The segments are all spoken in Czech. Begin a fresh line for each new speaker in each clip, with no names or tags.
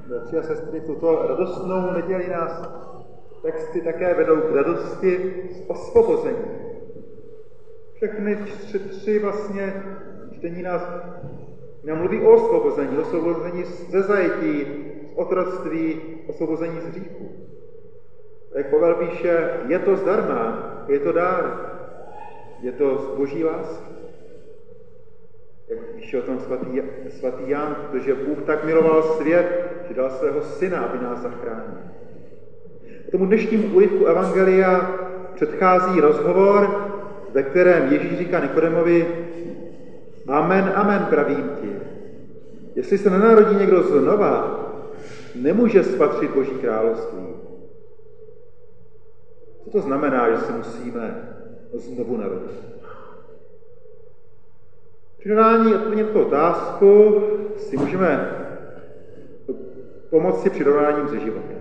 Bratři a sestry, tuto radostnou neděli nás texty také vedou k radosti z osvobození. Všechny tři vlastně čtení nám mluví o osvobození ze zajetí, z otroctví, osvobození z hříchu. Jak Pavel píše, je to zdarma, je to dár, je to z boží lásky. Jak píše o tom svatý Jan, protože Bůh tak miloval svět, že dal svého syna, aby nás zachránil. Tomu dnešnímu úryvku evangelia předchází rozhovor, ve kterém Ježíš říká Nikodemovi: Amen, amen, pravím ti. Jestli se nenarodí někdo znova, nemůže spatřit Boží království. Co to znamená, že se musíme znovu narodit? Při dodání odpovědi na tu otázku si můžeme pomoci přirovnáním ze života.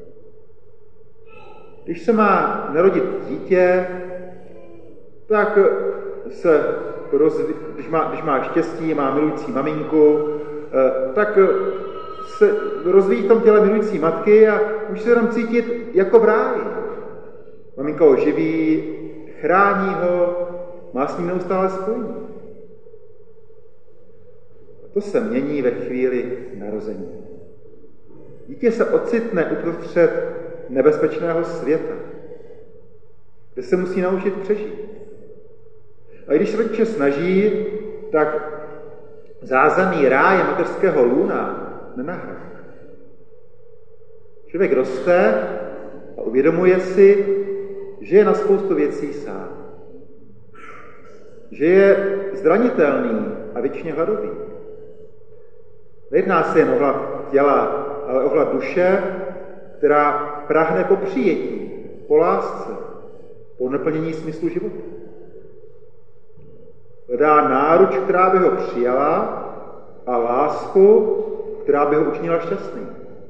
Když se má narodit dítě, tak se když má štěstí, má milující maminku, tak se rozvíjí v tom těle milující matky a může se tam cítit jako v ráji. Maminka ho živí, chrání ho, má s ním neustále spojení. To se mění ve chvíli narození. Dítě se ocitne uprostřed nebezpečného světa, kde se musí naučit přežít. A když se rodiče snaží, tak zázemí ráje mateřského lůna nenahradí. Člověk roste a uvědomuje si, že je na spoustu věcí sám. Že je zranitelný a věčně hladový. Nejedná se jen o hlad těla, ale o hlad duše, která prahne po přijetí, po lásce, po naplnění smyslu života. Hledá náruč, která by ho přijala, a lásku, která by ho učinila šťastným.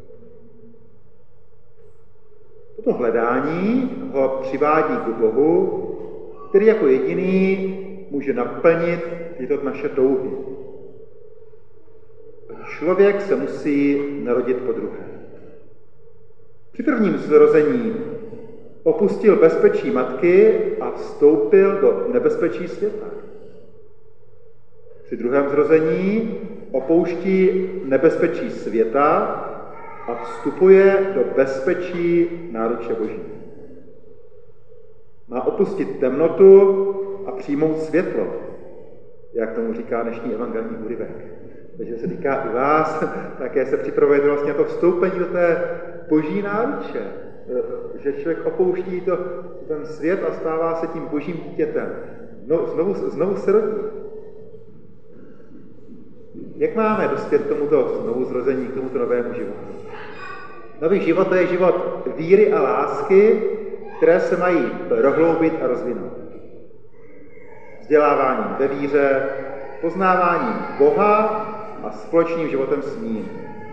Toto hledání ho přivádí k Bohu, který jako jediný může naplnit tyto naše touhy. Člověk se musí narodit podruhé. Při prvním zrození opustil bezpečí matky a vstoupil do nebezpečí světa. Při druhém zrození opouští nebezpečí světa a vstupuje do bezpečí náruče Boží. Má opustit temnotu a přijmout světlo, jak tomu říká dnešní evangelní úryvek. Takže se týká i vás, také se připravujete vlastně to vstoupení do té Boží náruče, že člověk opouští ten svět a stává se tím Božím dítětem. No, znovu se rodí. Jak máme dospět k tomuto znovuzrození, k tomuto novému životu? Nový život je život víry a lásky, které se mají prohloubit a rozvinout. Vzděláváním ve víře, poznáváním Boha a společným životem s ním.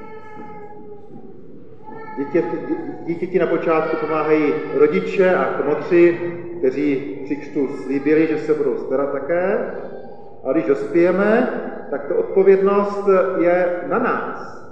Dítěti na počátku pomáhají rodiče a kmotři, kteří při křtu slíbili, že se budou starat také. A když dospějeme, tak ta odpovědnost je na nás.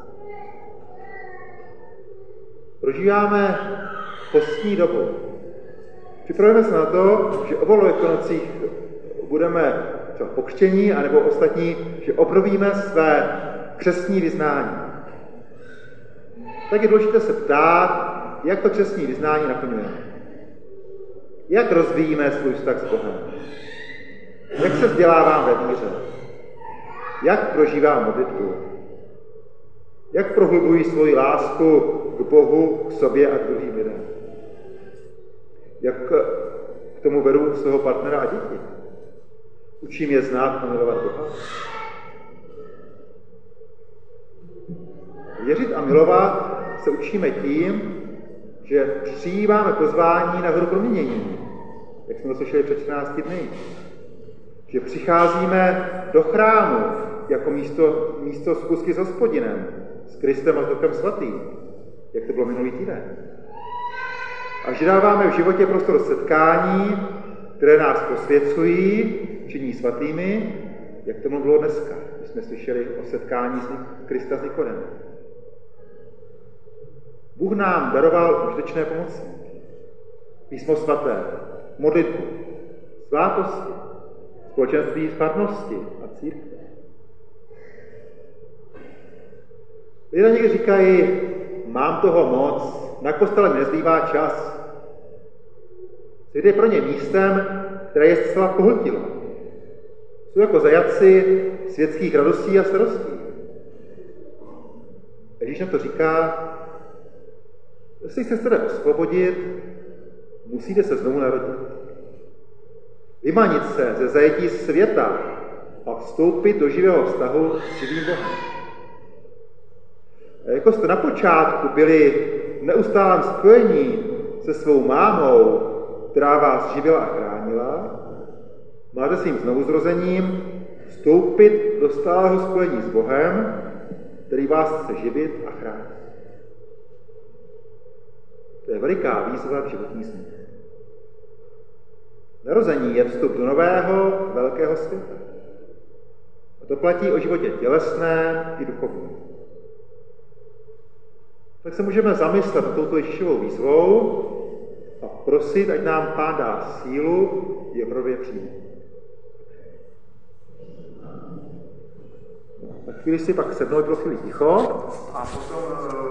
Prožíváme postní dobu. Připravujeme se na to, že o Velikonocích budeme třeba pokřtění, anebo ostatní, že obnovíme své křestní vyznání. Tak je důležité se ptát, jak to křestní vyznání naplňujeme. Jak rozvíjíme svůj vztah s Bohem. Jak se vzdělávám ve víře. Jak prožívám modlitbu. Jak prohlubuji svoji lásku k Bohu, k sobě a k druhým lidem. Jak k tomu vedu svého partnera a děti. Učím je znát a milovat Boha. Věřit a milovat se učíme tím, že přijímáme pozvání na hru proměnění, jak jsme to slyšeli před 14 dny. Že přicházíme do chrámu jako místo schůzky s Hospodinem, s Kristem a s Duchem Svatým, jak to bylo minulý týden. A že dáváme v životě prostor setkání, které nás posvěcují, činí svatými, jak tomu bylo dneska, když jsme slyšeli o setkání Krista s Nikodemem. Bůh nám daroval užitečné pomocníky. Písmo svaté, modlitbu, svátosti, společenství farnosti a církve. Lidé někdy říkají, mám toho moc, na kostele mi nezbývá čas. Svět je pro ně místem, které je zcela pohltilo. Jsou jako zajatci světských radostí a starostí. Ježíš na to říká, jestli se chcete osvobodit, musíte se znovu narodit. Vymanit se ze zajetí světa a vstoupit do živého vztahu s živým Bohem. A jako jste na počátku byli v neustálém spojení se svou mámou, která vás živila a chránila, máte svým znovuzrozením vstoupit do stálého spojení s Bohem, který vás chce živit a chránit. To je veliká výzva v životní smyslu. Narození je vstup do nového, velkého světa. A to platí o životě tělesném i duchovním. Tak se můžeme zamyslet nad touto Ježíšovou výzvou a prosit, ať nám Pán dá sílu je hrově přijmout. Na chvíli si pak sednout pro chvíli ticho a potom